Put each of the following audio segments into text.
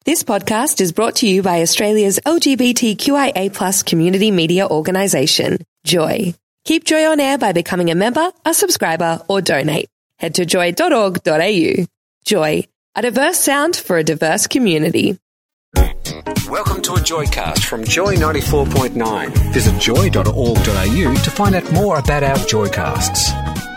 This podcast is brought to you by Australia's LGBTQIA+ community media organisation, Joy. Keep Joy on air by becoming a member, a subscriber, or donate. Head to joy.org.au. Joy, a diverse sound for a diverse community. Welcome to a Joycast from Joy 94.9. Visit joy.org.au to find out more about our Joycasts.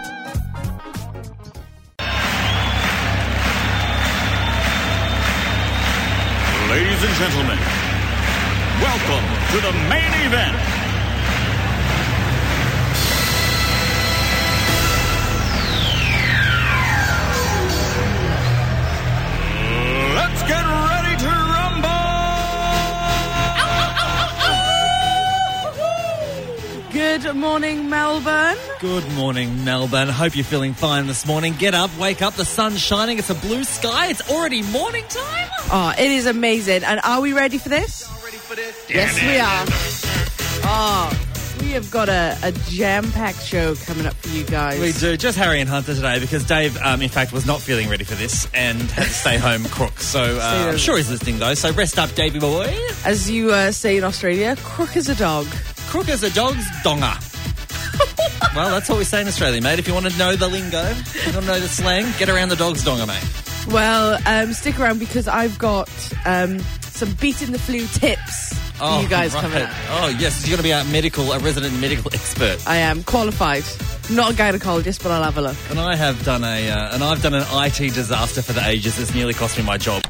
Ladies and gentlemen, welcome to the main event. Let's get ready to rumble! Good morning, Melbourne. Good morning, Melbourne. Hope you're feeling fine this morning. Get up, wake up, the sun's shining, it's a blue sky, it's already morning time. Oh, it is amazing. And are we ready for this? Yes, we are. Oh, we have got a jam-packed show coming up for you guys. We do. Just Harry and Hunter today because Dave, in fact, was not feeling ready for this and had to stay home crook. So I'm sure he's listening, though. So rest up, Davey boy. As you say in Australia, crook as a dog. Crook as a dog's donga. Well, that's what we say in Australia, mate. If you want to know the lingo, if you want to know the slang, get around the dog's donga, mate. Well, stick around because I've got some beating the flu tips for you guys coming up. Oh, yes. You're going to be a resident medical expert. I am qualified. Not a gynecologist, but I'll have a look. And I have done I've done an IT disaster for the ages. It's nearly cost me my job.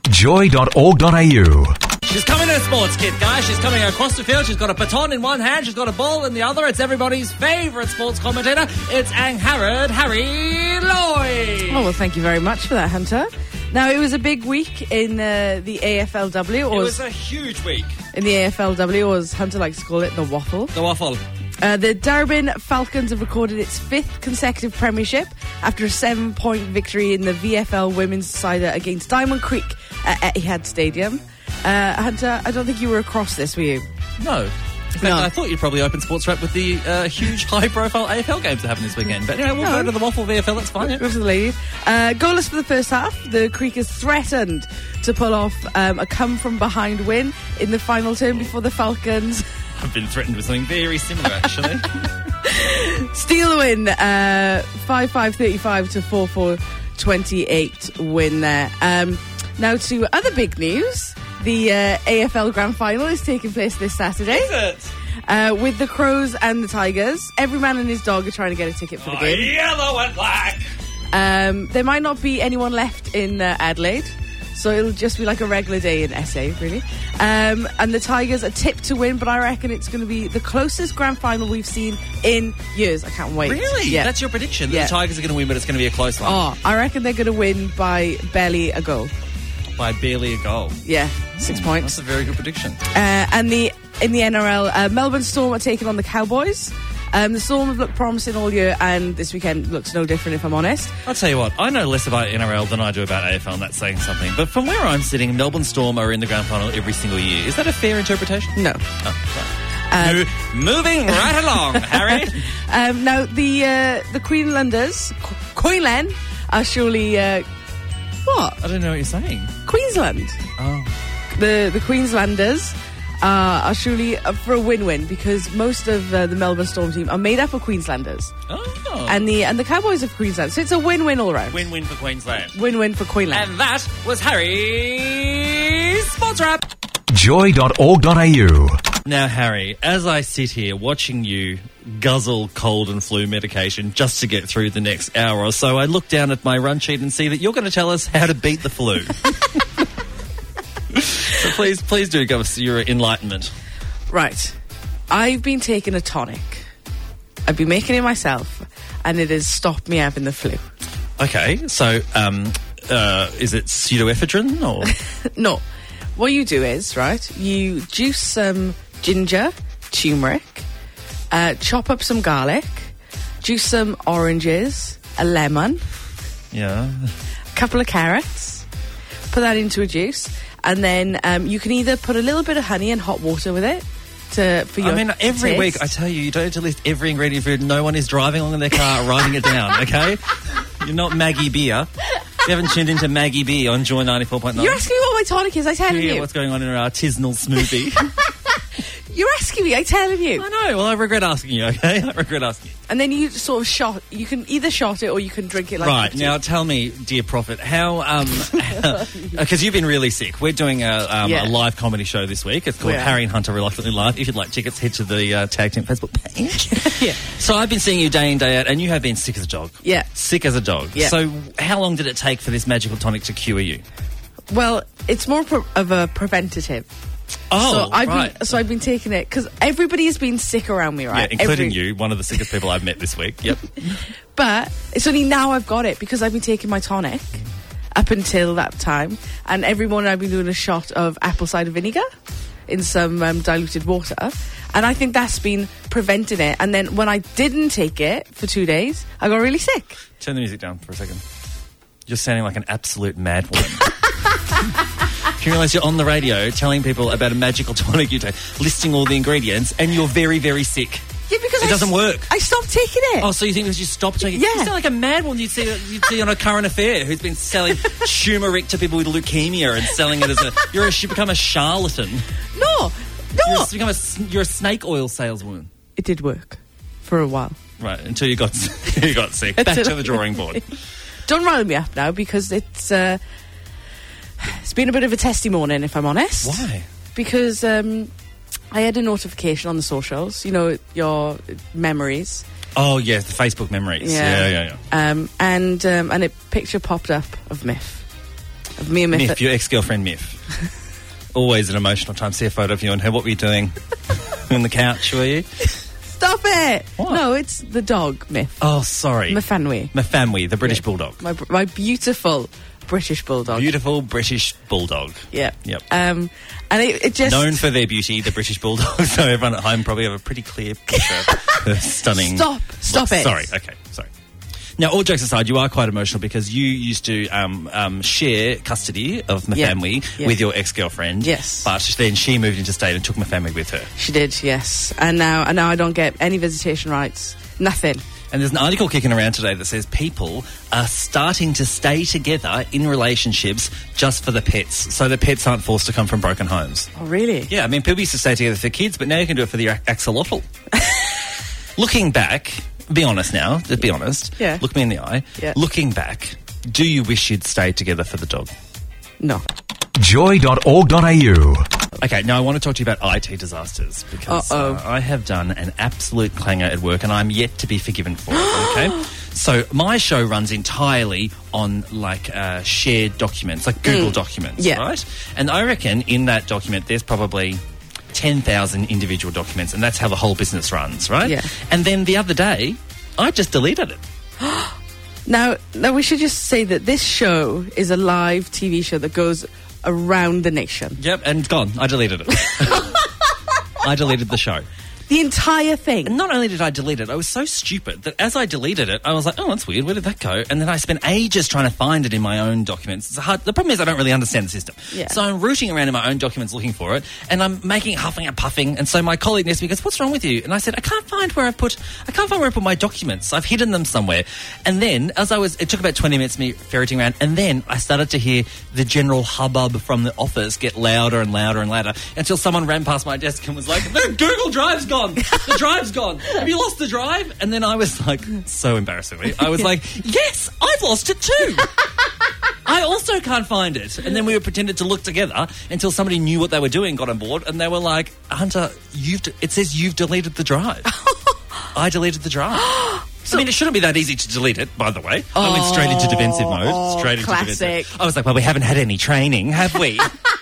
Joy.org.au. She's coming in a sports kit, guys. She's coming across the field. She's got a baton in one hand. She's got a ball in the other. It's everybody's favourite sports commentator. It's Angharad Harry Lloyd. Oh, well, thank you very much for that, Hunter. Now, it was a big week in the AFLW. It was a huge week. In the AFLW, or as Hunter likes to call it, the waffle. The waffle. The Darwin Falcons have recorded its 5th consecutive premiership after a 7-point victory in the VFL women's side against Diamond Creek at Etihad Stadium. Hunter, I don't think you were across this, were you? No. In fact, I thought you'd probably open Sports Wrap with the huge high-profile AFL games that happen this weekend. But we'll go to the Waffle VFL, that's fine. Go to the ladies. Goalless for the first half. The Creekers threatened to pull off a come-from-behind win in the final term before the Falcons... I've been threatened with something very similar, actually. Steal the win. 5-5-35 to 4-4-28 win there. Now to other big news. The AFL Grand Final is taking place this Saturday. Is it? With the Crows and the Tigers. Every man and his dog are trying to get a ticket for the game. Yellow and black! There might not be anyone left in Adelaide. So it'll just be like a regular day in SA, really. And the Tigers are tipped to win, but I reckon it's going to be the closest grand final we've seen in years. I can't wait. Really? Yeah. That's your prediction? Yeah. The Tigers are going to win, but it's going to be a close one? Oh, I reckon they're going to win by barely a goal. By barely a goal? Yeah, 6 points. That's a very good prediction. And in the NRL, Melbourne Storm are taking on the Cowboys. The Storm have looked promising all year, and this weekend looks no different, if I'm honest. I'll tell you what, I know less about NRL than I do about AFL, and that's saying something. But from where I'm sitting, Melbourne Storm are in the grand final every single year. Is that a fair interpretation? No. Oh, right. Moving right along, Harry. Now, the Queensland are surely... what? I don't know what you're saying. Queensland. Oh. The Queenslanders... are surely up for a win-win because most of the Melbourne Storm team are made up of Queenslanders. Oh. And the Cowboys of Queensland. So it's a win-win all round. Win-win for Queensland. Win-win for Queensland. And that was Harry's Sports Wrap. Joy.org.au. Now, Harry, as I sit here watching you guzzle cold and flu medication just to get through the next hour or so, I look down at my run sheet and see that you're going to tell us how to beat the flu. So please do give us your enlightenment. Right. I've been taking a tonic. I've been making it myself, and it has stopped me having the flu. Okay, so is it pseudoephedrine or...? No. What you do is, right, you juice some ginger, turmeric, chop up some garlic, juice some oranges, a lemon, a couple of carrots, put that into a juice, and then you can either put a little bit of honey and hot water with it for your every taste. week I tell you don't have to list every ingredient for it. No one is driving along in their car writing it down, okay? You're not Maggie Beer. You haven't tuned into Maggie B on Joy 94.9. You're asking me what my tonic is, I tell Yeah, you. what's going on in our artisanal smoothie? You're asking me, I tell you. I know. Well, I regret asking you, okay? I regret asking you. And then you sort of you can either shot it or you can drink it like Right, that. now tell me, dear Prophet, how, because you've been really sick. We're doing a live comedy show this week. It's called Yeah. Harry and Hunter Reluctantly Live. If you'd like tickets, head to the Tag Team Facebook page. Yeah. So I've been seeing you day in, day out, and you have been sick as a dog. Yeah. Sick as a dog. Yeah. So how long did it take for this magical tonic to cure you? Well, it's more of a preventative. Oh, right. I've been taking it because everybody has been sick around me, right? Yeah, including you, one of the sickest people I've met this week. Yep. But it's only now I've got it because I've been taking my tonic up until that time. And every morning I've been doing a shot of apple cider vinegar in some diluted water. And I think that's been preventing it. And then when I didn't take it for 2 days, I got really sick. Turn the music down for a second. You're sounding like an absolute mad woman. You realise you're on the radio telling people about a magical tonic you take, listing all the ingredients, and you're very, very sick. Yeah, because it doesn't work. I stopped taking it. Oh, so you think because you stopped taking it? Yeah. You sound like a mad one you'd see on a current affair who's been selling turmeric to people with leukemia and selling it as you become a charlatan. No. You're a snake oil saleswoman. It did work for a while. Right, until you got sick. Back to the drawing board. Don't rile me up now because it's been a bit of a testy morning, if I'm honest. Why? Because I had a notification on the socials, you know, your memories. Oh, yeah, the Facebook memories. Yeah. And a picture popped up of Miff. Of me and Miff. Miff, your ex-girlfriend Miff. Always an emotional time. See a photo of you and her. What were you doing? On the couch, were you? Stop it! What? No, it's the dog, Miff. Oh, sorry. Mfanwi. Mfanwi, the British bulldog. My beautiful British bulldog. Beautiful British bulldog. Yeah. Yep. And it just... Known for their beauty, the British bulldog. So everyone at home probably have a pretty clear picture of her stunning... Stop it. Sorry, okay, sorry. Now, all jokes aside, you are quite emotional because you used to share custody of Mfanwi with your ex-girlfriend. Yes. But then she moved into state and took Mfanwi with her. She did, yes. And now I don't get any visitation rights. Nothing. And there's an article kicking around today that says people are starting to stay together in relationships just for the pets, so the pets aren't forced to come from broken homes. Oh, really? Yeah, I mean, people used to stay together for kids, but now you can do it for the axolotl. Looking back, be honest now, just be honest. Yeah. Look me in the eye. Yeah. Looking back, do you wish you'd stayed together for the dog? No. Joy.org.au. Okay, now I want to talk to you about IT disasters because I have done an absolute clanger at work and I'm yet to be forgiven for it, okay? So my show runs entirely on shared documents, like Google documents, right? And I reckon in that document there's probably 10,000 individual documents and that's how the whole business runs, right? Yeah. And then the other day, I just deleted it. Now we should just say that this show is a live TV show that goes around the nation. Yep, and gone. I deleted it. I deleted the show. The entire thing. And not only did I delete it, I was so stupid that as I deleted it, I was like, oh, that's weird. Where did that go? And then I spent ages trying to find it in my own documents. It's hard. The problem is I don't really understand the system. Yeah. So I'm rooting around in my own documents looking for it, and I'm making huffing and puffing. And so my colleague next to me goes, what's wrong with you? And I said, I can't find where I put my documents. I've hidden them somewhere. And then it took about 20 minutes me ferreting around, and then I started to hear the general hubbub from the office get louder and louder and louder until someone ran past my desk and was like, the Google Drive's gone. The drive's gone. Have you lost the drive? And then I was like, so embarrassingly, I was like, yes, I've lost it too. I also can't find it. And then we were pretended to look together until somebody knew what they were doing, got on board, and they were like, Hunter, it says you've deleted the drive. I deleted the drive. I mean, it shouldn't be that easy to delete it, by the way. I went straight into defensive mode. Classic. I was like, well, we haven't had any training, have we?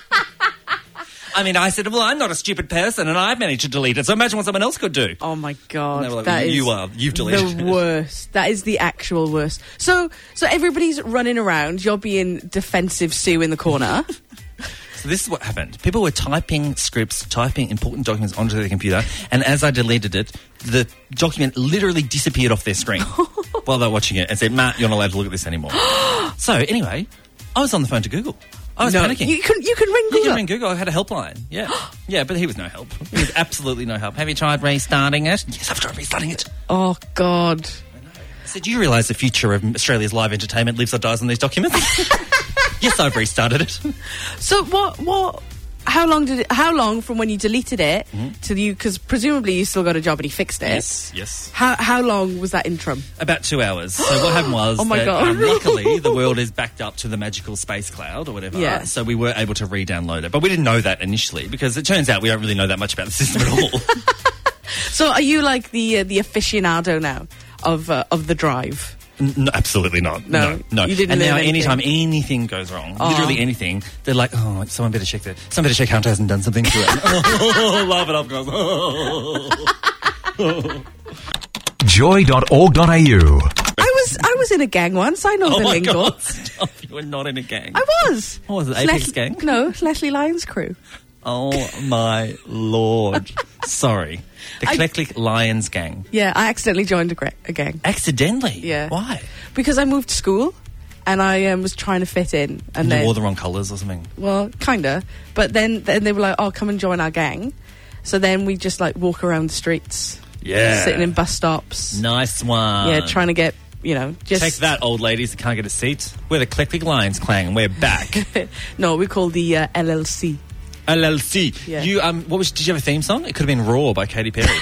I mean, I said, well, I'm not a stupid person and I've managed to delete it, so imagine what someone else could do. Oh, my God. Like, you've deleted the worst. That is the actual worst. So everybody's running around. You're being defensive Sue in the corner. So this is what happened. People were typing scripts, typing important documents onto their computer, and as I deleted it, the document literally disappeared off their screen while they were watching it and said, Matt, you're not allowed to look at this anymore. So anyway, I was on the phone to Google. I was panicking. You can ring Google. You can ring Google. I had a helpline. Yeah. Yeah, but he was no help. He was absolutely no help. Have you tried restarting it? Yes, I've tried restarting it. Oh, God. So do you realise the future of Australia's live entertainment lives or dies on these documents? Yes, I've restarted it. So what? How long from when you deleted it to you? Because presumably you still got a job and he fixed it. Yes. How long was that interim? About 2 hours. So what happened was, Oh my God. luckily, the world is backed up to the magical space cloud or whatever. Yeah. So we were able to re-download it, but we didn't know that initially because it turns out we don't really know that much about the system at all. So are you like the aficionado now of the drive? No, absolutely not. No, No. you didn't and learn now, anything. anytime anything goes wrong, literally anything, they're like, "Oh, someone better check that. Someone better check Hunter hasn't done something to it." Oh, laugh it up, guys. Joy.org.au. I was in a gang once. I know Oh the my lingo. God! Stop. You were not in a gang. I was. What was it? Apex gang? No, Leslie Lyons crew. Oh my Lord! Sorry, the Eclectic Lions gang. Yeah, I accidentally joined a gang. Accidentally? Yeah. Why? Because I moved to school and I was trying to fit in. And You then, wore the wrong colours or something. well, kinda. But then they were like, "Oh, come and join our gang." So then we just like walk around the streets, Yeah. sitting in bus stops. Nice one. Yeah, trying to get, just Take that, old ladies that can't get a seat. We're the Eclectic Lions clan and we're back. No, we call the LLC. LLC. Yeah. You did you have a theme song? It could have been Raw by Katy Perry.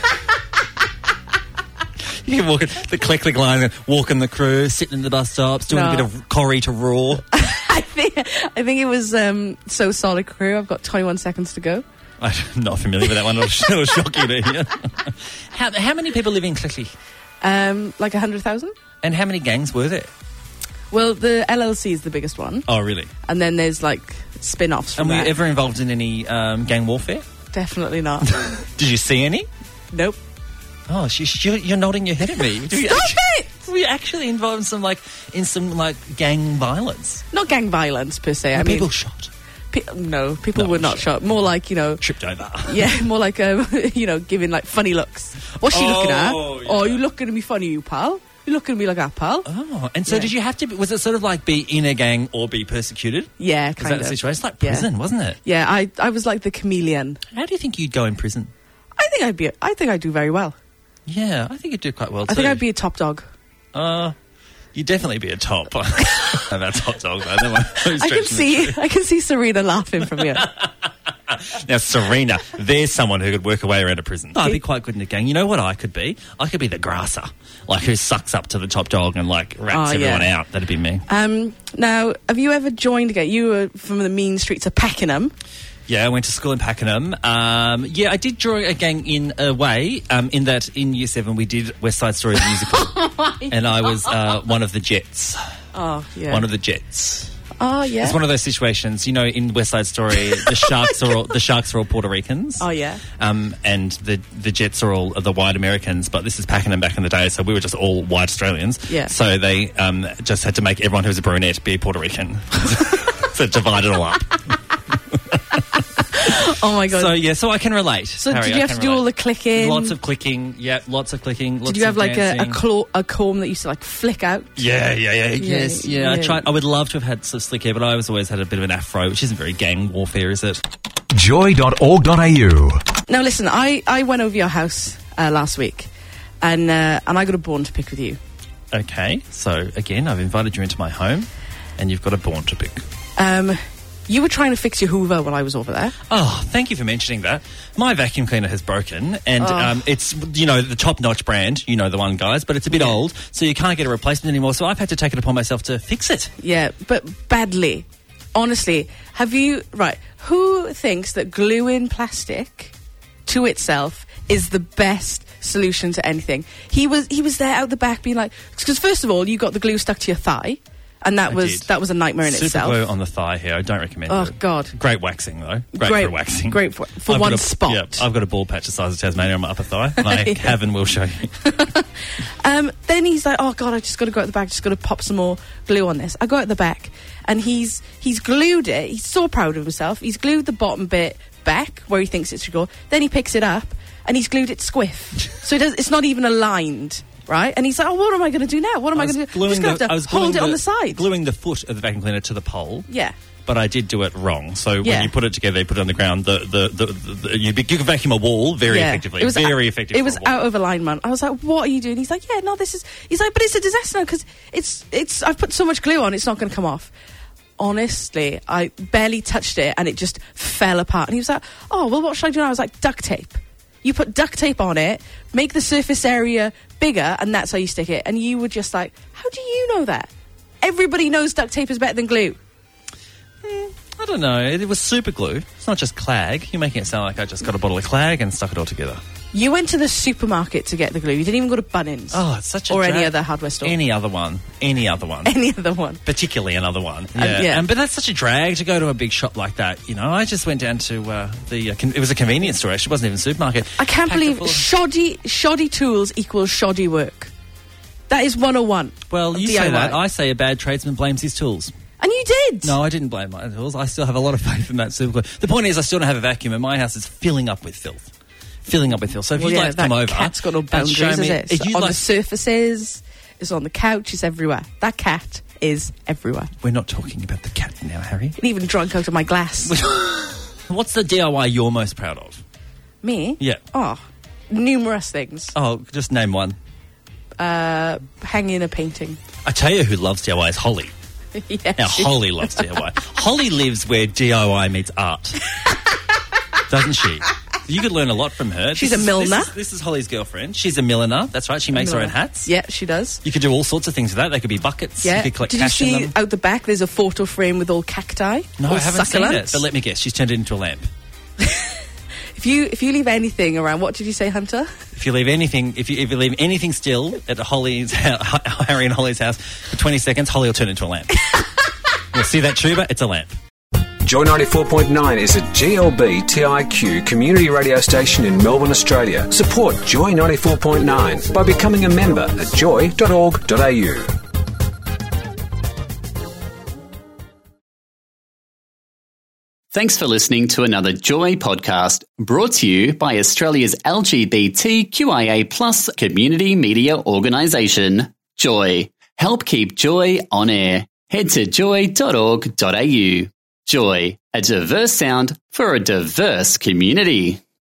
You can walk the Eclectic Lions, walking the crew, sitting in the bus stops, doing a No. bit of Corrie to Raw. I think it was So Solid Crew. I've got 21 seconds to go. I'm not familiar with that one. It'll shock you to hear. How many people live in Eclectic? Like 100,000. And how many gangs were there? Well, the LLC is the biggest one, Oh, really? and then there's like spin-offs from And were you that. ever involved in any gang warfare? Definitely not. Did you see any? Nope. Oh, you're nodding your head at me. Stop it! Were you actually involved in some gang violence? Not gang violence per se. I Were mean, people shot? No, people No, were not sure. shot. More like, Tripped over. yeah, more like, giving like funny looks. What's she looking at? yeah. Oh, you looking at me funny, you pal? You looking at me like that, pal? Oh, and so Yeah. did you have to, was it sort of like be in a gang or be persecuted? Yeah, Was kind that of. the situation? It's like Yeah. prison, wasn't it? Yeah, I was like the chameleon. How do you think you'd go in prison? I think I'd do very well. Yeah, I think you'd do quite well too. I think I'd be a top dog. You'd definitely be a top. About top dog, though. That one- I can see Serena laughing from here. Now, Serena, there's someone who could work her way around a prison. I'd be quite good in a gang. You know what I could be? I could be the grasser, like who sucks up to the top dog and like rats everyone out. That'd be me. Now, have you ever joined a gang? You were from the mean streets of Pakenham. Yeah, I went to school in Pakenham. Yeah, I did draw a gang in a way, in that in Year 7 we did West Side Story the musical. And I was one of the Jets. Oh, yeah. One of the Jets. Oh, yeah. It's one of those situations, in West Side Story, the sharks are all Puerto Ricans. Oh, yeah. And the Jets are all the white Americans, but this is Pakenham back in the day, so we were just all white Australians. Yeah. So they just had to make everyone who was a brunette be Puerto Rican. So divide it all up. Oh, my God. So I can relate. So Harry, did you I have to can do all the relate. clicking? Lots of clicking. Yeah, lots of clicking. Did you have like a comb that used to like flick out? Yeah. Yes, yeah. yeah. I would love to have had some slick hair, but I always had a bit of an afro, which isn't very gang warfare, is it? Joy.org.au. Now listen, I went over your house last week, and I got a bone to pick with you. Okay, so again, I've invited you into my home, and you've got a bone to pick. You were trying to fix your Hoover while I was over there. Oh, thank you for mentioning that. My vacuum cleaner has broken, and it's, the top-notch brand, the one, guys, but it's a bit old, so you can't get a replacement anymore, so I've had to take it upon myself to fix it. Yeah, but badly. Honestly, who thinks that gluing plastic to itself is the best solution to anything? He was there out the back being like, because first of all, you got the glue stuck to your thigh. And that was a nightmare in Super itself. glue on the thigh here. I don't recommend it. Oh, God. Great waxing, though. Great for waxing. Great for I've one got spot. Yeah, I've got a bald patch the size of Tasmania on my upper thigh, and I have and will show you. Then he's like, oh, God, I just got to go out the back. Just got to pop some more glue on this. I go out the back, and he's glued it. He's so proud of himself. He's glued the bottom bit back where he thinks it should go. Then he picks it up, and he's glued it squiff. So it's not even aligned. Right? And he's like, oh, what am I going to do now? What am I going to do? I'm just going to have to hold it on the side. Gluing the foot of the vacuum cleaner to the pole. Yeah. but I did do it wrong. So Yeah. when you put it together, you put it on the ground, you can vacuum a wall very effectively. It was very effective. It was for a wall. out of alignment. I was like, "What are you doing?" He's like, "Yeah, no, this is." He's like, "But it's a disaster because it's. I've put so much glue on, it's not going to come off." Honestly, I barely touched it and it just fell apart. And he was like, "Oh, well, what should I do now?" I was like, "Duct tape. You put duct tape on it, make the surface area bigger, and that's how you stick it." And you were just like, "How do you know that? Everybody knows duct tape is better than glue." I don't know. It was super glue. It's not just clag. You're making it sound like I just got a bottle of clag and stuck it all together. You went to the supermarket to get the glue. You didn't even go to Bunnings. Oh, it's such a or drag. any other hardware store. Any other one. Any other one. Particularly another one. Yeah. But that's such a drag to go to a big shop like that. You know, I just went down to it was a convenience store, actually. It wasn't even a supermarket. I can't Packed it believe full of- shoddy tools equals shoddy work. That is 101. Well, of you DIY. say that. I say a bad tradesman blames his tools. And you did. No, I didn't blame my tools. I still have a lot of faith in that super glue. The point is, I still don't have a vacuum, and my house is filling up with filth. So if Well, you'd like to come over, cat's got no and boundaries, show is me, it? if It's you'd on like- the surfaces, it's on the couch, it's everywhere. That cat is everywhere. We're not talking about the cat now, Harry. And even drunk out of my glass. What's the DIY you're most proud of? Me? Yeah. Oh, numerous things. Oh, just name one. Hanging a painting. I tell you who loves DIY is Holly. Yes. Now, Holly loves DIY. Holly lives where DIY meets art. Doesn't she? You could learn a lot from her. She's a milliner. This is Holly's girlfriend. She's a milliner. That's right. She makes her own hats. Yeah, she does. You could do all sorts of things with that. They could be buckets. Yeah. You could collect Did you cash in see them. out the back there's a photo frame with all cacti? No, all I haven't seen it. succulents? But let me guess. She's turned it into a lamp. If you leave anything around, what did you say, Hunter? If you leave anything still at Holly's Harry and Holly's house for 20 seconds, Holly will turn it into a lamp. You'll see that tuber? It's a lamp. Joy 94.9 is a GLB TIQ community radio station in Melbourne, Australia. Support Joy 94.9 by becoming a member at joy.org.au. Thanks for listening to another Joy podcast brought to you by Australia's LGBTQIA+ community media organisation, Joy. Help keep Joy on air. Head to joy.org.au. Joy, a diverse sound for a diverse community.